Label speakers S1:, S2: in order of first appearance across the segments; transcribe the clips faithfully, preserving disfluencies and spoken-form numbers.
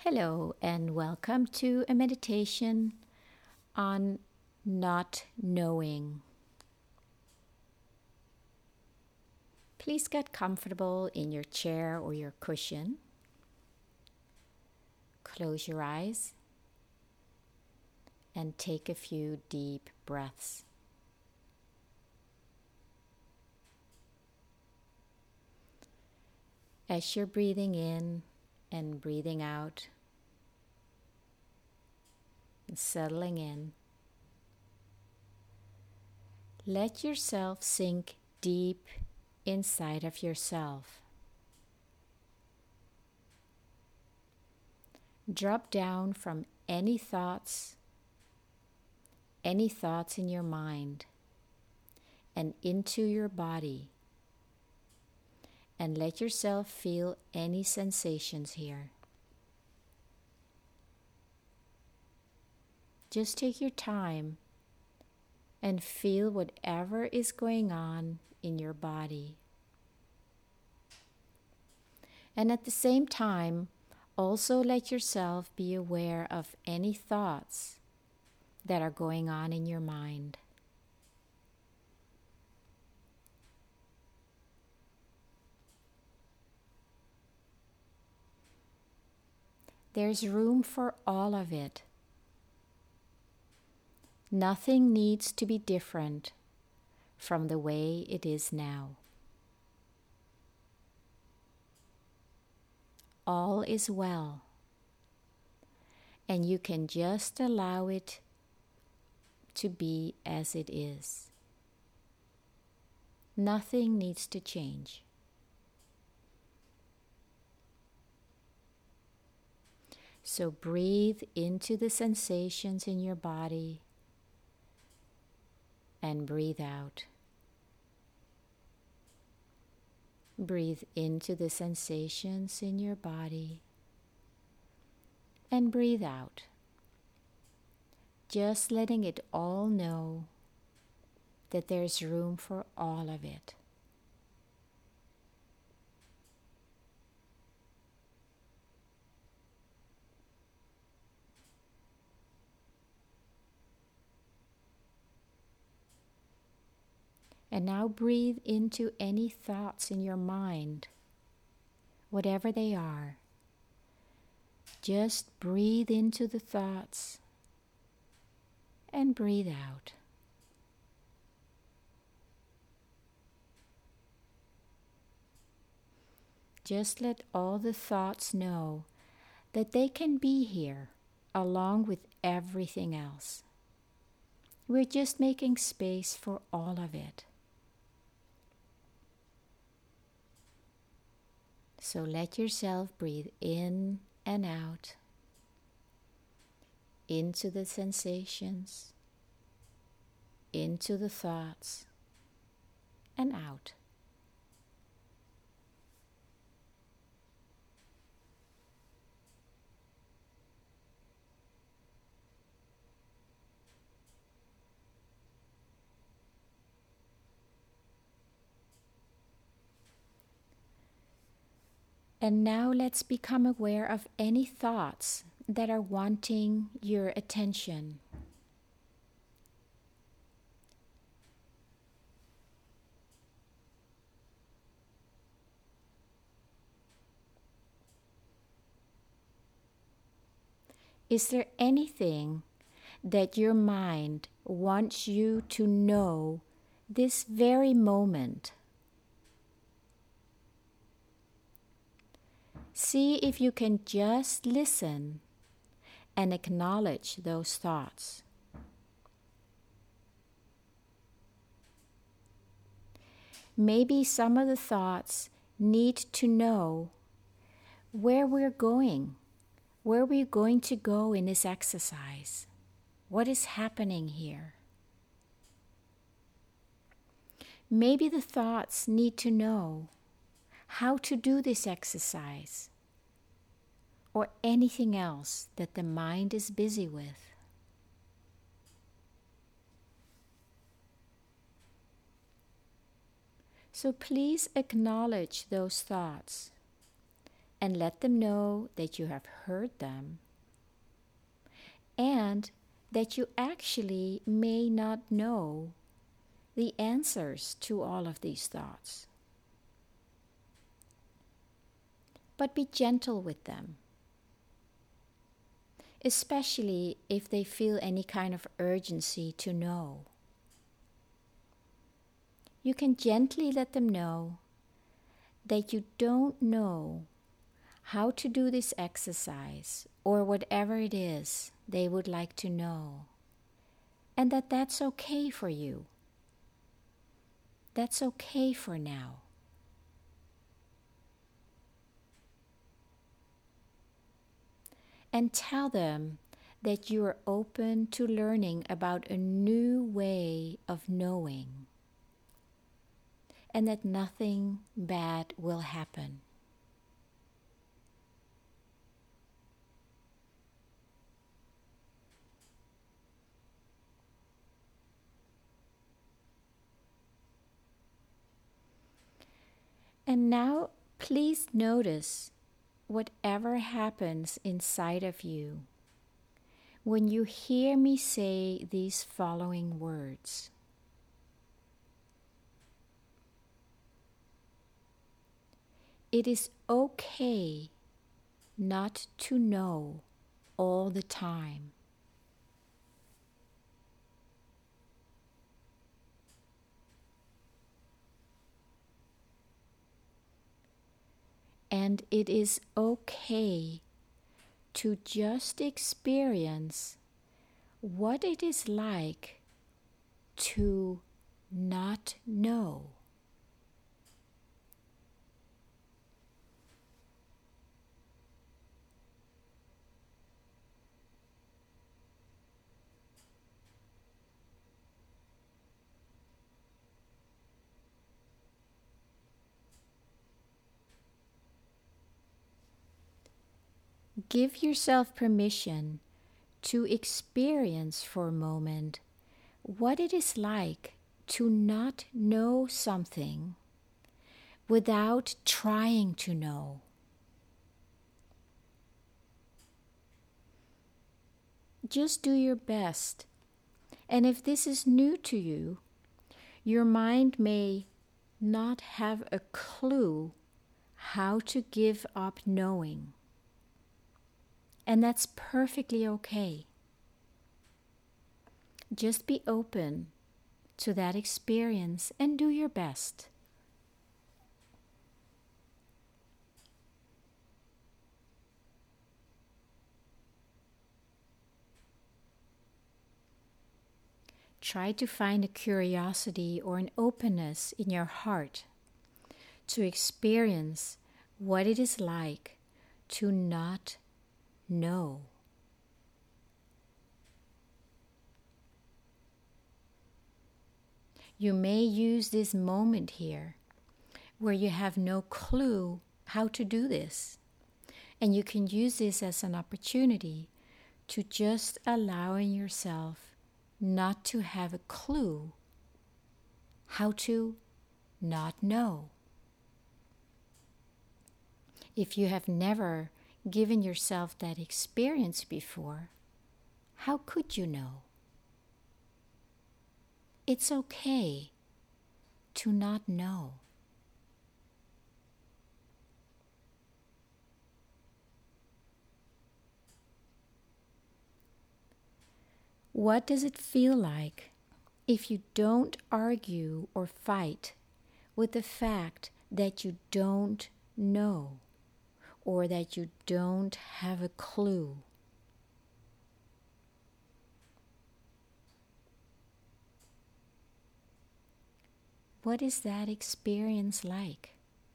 S1: Hello, and welcome to a meditation on not knowing. Please get comfortable in your chair or your cushion. Close your eyes and take a few deep breaths. As you're breathing in and breathing out, and settling in, let yourself sink deep inside of yourself. Drop down from any thoughts, any thoughts in your mind, and into your body. And let yourself feel any sensations here. Just take your time and feel whatever is going on in your body. And at the same time, also let yourself be aware of any thoughts that are going on in your mind. There's room for all of it. Nothing needs to be different from the way it is now. All is well, and you can just allow it to be as it is. Nothing needs to change. So breathe into the sensations in your body and breathe out. Breathe into the sensations in your body and breathe out. Just letting it all know that there's room for all of it. And now breathe into any thoughts in your mind, whatever they are. Just breathe into the thoughts and breathe out. Just let all the thoughts know that they can be here along with everything else. We're just making space for all of it. So let yourself breathe in and out, into the sensations, into the thoughts, and out. And now let's become aware of any thoughts that are wanting your attention. Is there anything that your mind wants you to know this very moment? See if you can just listen and acknowledge those thoughts. Maybe some of the thoughts need to know where we're going, where we're going to go in this exercise. What is happening here? Maybe the thoughts need to know how to do this exercise or anything else that the mind is busy with. So please acknowledge those thoughts and let them know that you have heard them and that you actually may not know the answers to all of these thoughts. But be gentle with them, especially if they feel any kind of urgency to know. You can gently let them know that you don't know how to do this exercise or whatever it is they would like to know, and that that's okay for you. That's okay for now. And tell them that you are open to learning about a new way of knowing, and that nothing bad will happen. And now, please notice whatever happens inside of you when you hear me say these following words. It is okay not to know all the time. And it is okay to just experience what it is like to not know. Give yourself permission to experience for a moment what it is like to not know something without trying to know. Just do your best. And if this is new to you, your mind may not have a clue how to give up knowing. And that's perfectly okay. Just be open to that experience and do your best. Try to find a curiosity or an openness in your heart to experience what it is like to not know. You may use this moment here where you have no clue how to do this, and you can use this as an opportunity to just allowing yourself not to have a clue how to not know. If you have never given yourself that experience before, how could you know? It's okay to not know. What does it feel like if you don't argue or fight with the fact that you don't know or that you don't have a clue? What is that experience like?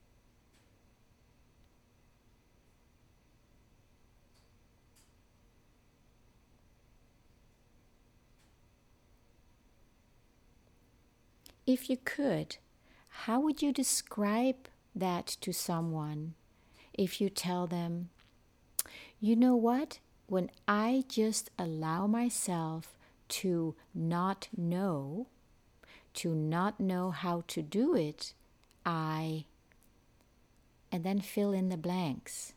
S1: If you could, how would you describe that to someone if you tell them, you know what, when I just allow myself to not know, to not know how to do it, I, and then fill in the blanks.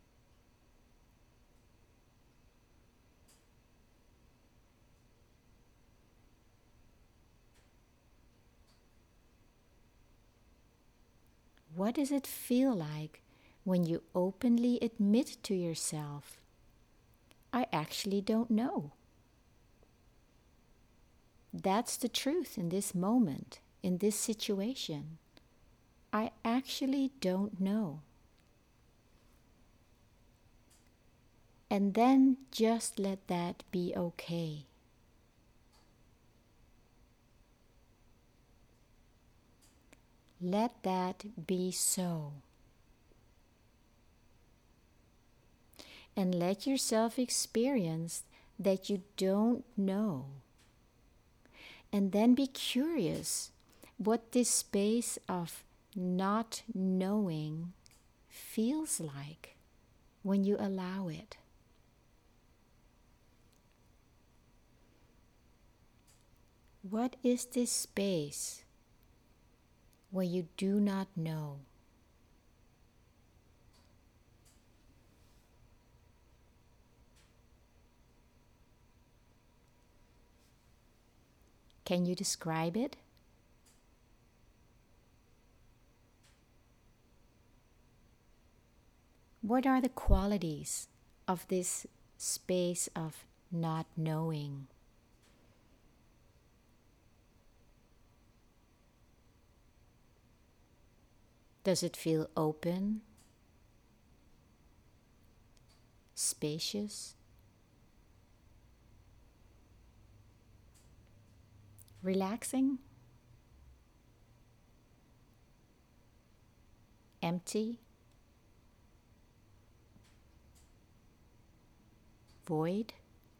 S1: What does it feel like when you openly admit to yourself, I actually don't know? That's the truth in this moment, in this situation. I actually don't know. And then just let that be okay. Let that be so. And let yourself experience that you don't know. And then be curious what this space of not knowing feels like when you allow it. What is this space where you do not know? Can you describe it? What are the qualities of this space of not knowing? Does it feel open, spacious, relaxing, empty, void?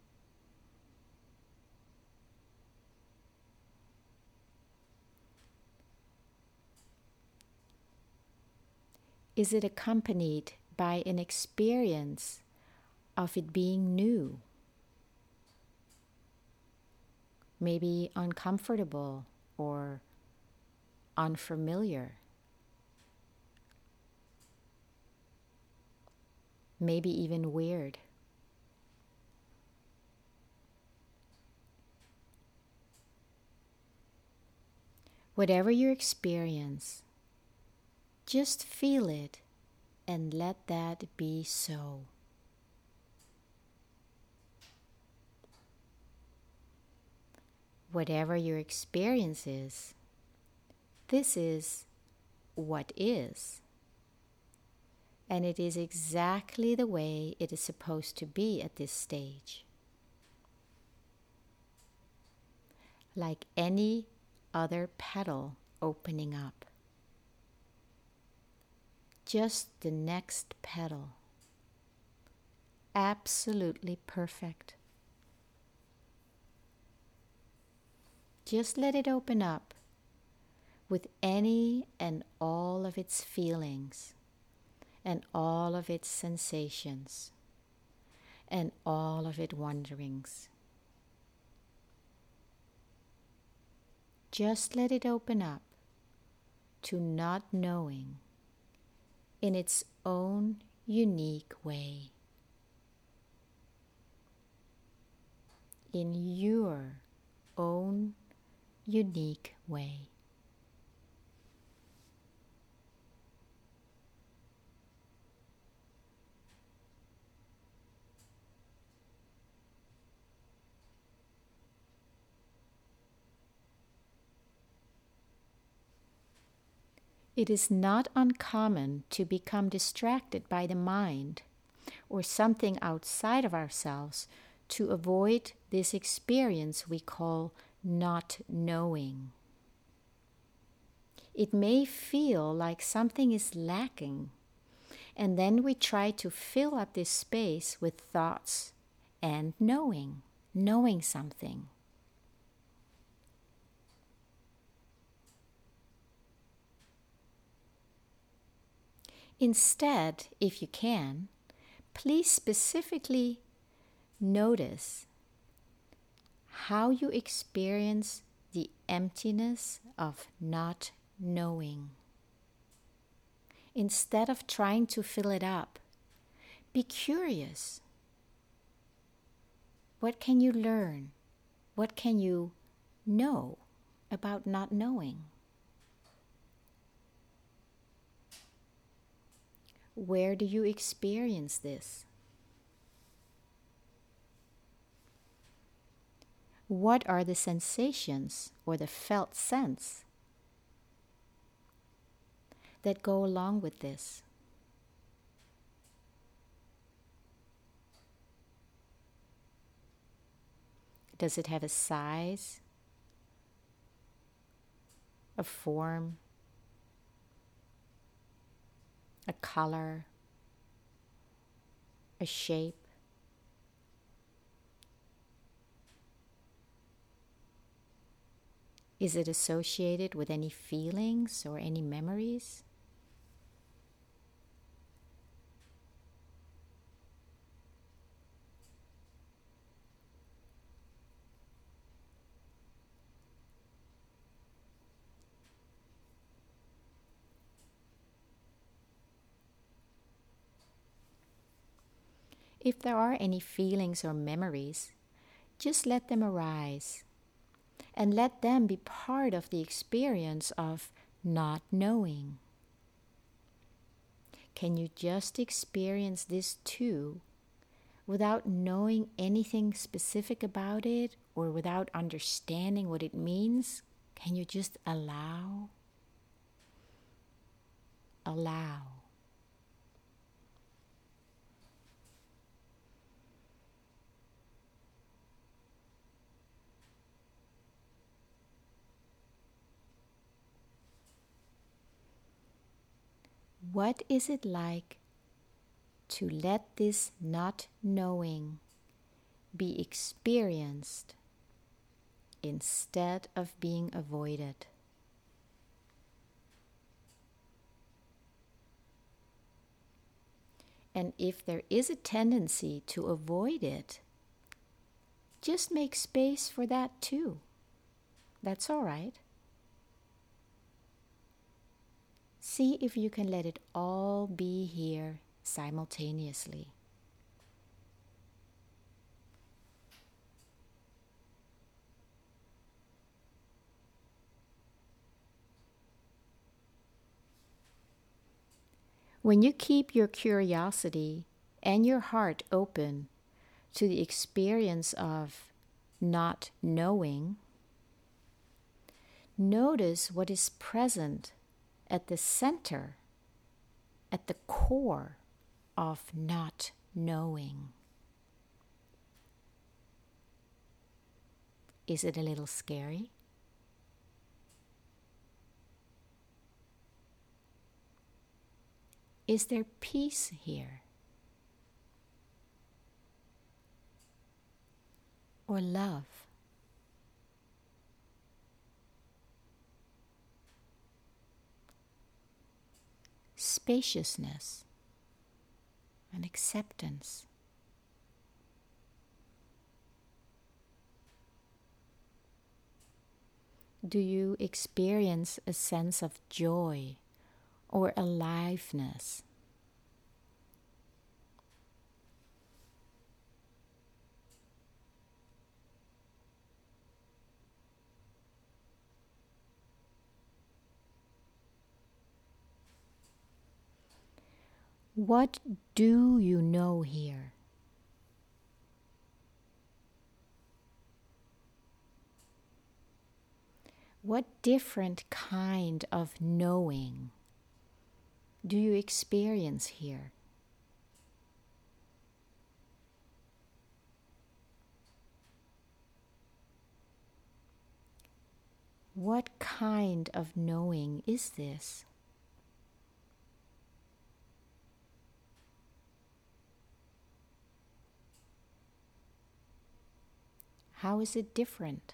S1: Is it accompanied by an experience of it being new? Maybe uncomfortable or unfamiliar. Maybe even weird. Whatever your experience, just feel it and let that be so. Whatever your experience is, this is what is. And it is exactly the way it is supposed to be at this stage. Like any other petal opening up. Just the next petal. Absolutely perfect. Just let it open up with any and all of its feelings and all of its sensations and all of its wonderings. Just let it open up to not knowing in its own unique way. In your own unique way. It is not uncommon to become distracted by the mind or something outside of ourselves to avoid this experience we call not knowing. It may feel like something is lacking, and then we try to fill up this space with thoughts and knowing, knowing something. Instead, if you can, please specifically notice how you experience the emptiness of not knowing. Instead of trying to fill it up, be curious. What can you learn? What can you know about not knowing? Where do you experience this? What are the sensations or the felt sense that go along with this? Does it have a size, a form, a color, a shape? Is it associated with any feelings or any memories? If there are any feelings or memories, just let them arise and let them be part of the experience of not knowing. Can you just experience this too, without knowing anything specific about it or without understanding what it means? Can you just allow? Allow. What is it like to let this not knowing be experienced instead of being avoided? And if there is a tendency to avoid it, just make space for that too. That's all right. See if you can let it all be here simultaneously. When you keep your curiosity and your heart open to the experience of not knowing, notice what is present at the center, at the core of not knowing. Is it a little scary? Is there peace here? Or love? Spaciousness and acceptance? Do you experience a sense of joy or aliveness? What do you know here? What different kind of knowing do you experience here? What kind of knowing is this? How is it different?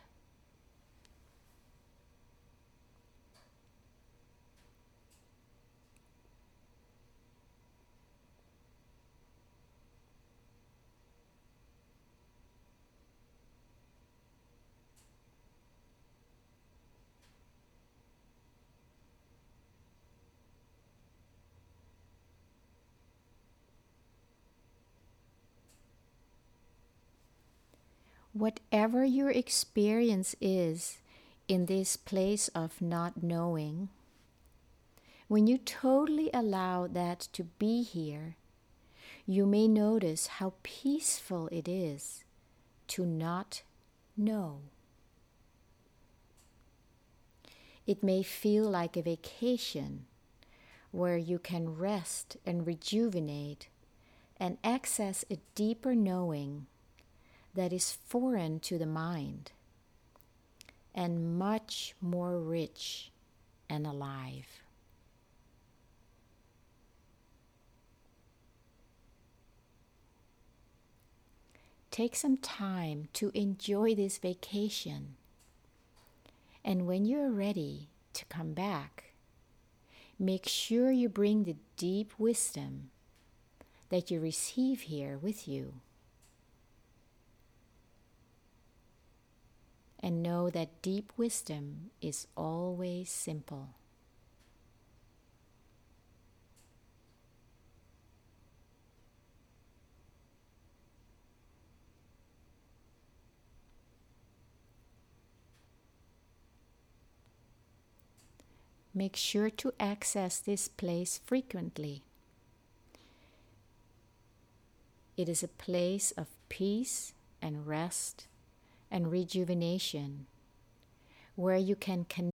S1: Whatever your experience is in this place of not knowing, when you totally allow that to be here, you may notice how peaceful it is to not know. It may feel like a vacation where you can rest and rejuvenate and access a deeper knowing that is foreign to the mind and much more rich and alive. Take some time to enjoy this vacation, and when you're ready to come back, make sure you bring the deep wisdom that you receive here with you. And know that deep wisdom is always simple. Make sure to access this place frequently. It is a place of peace and rest and rejuvenation, where you can connect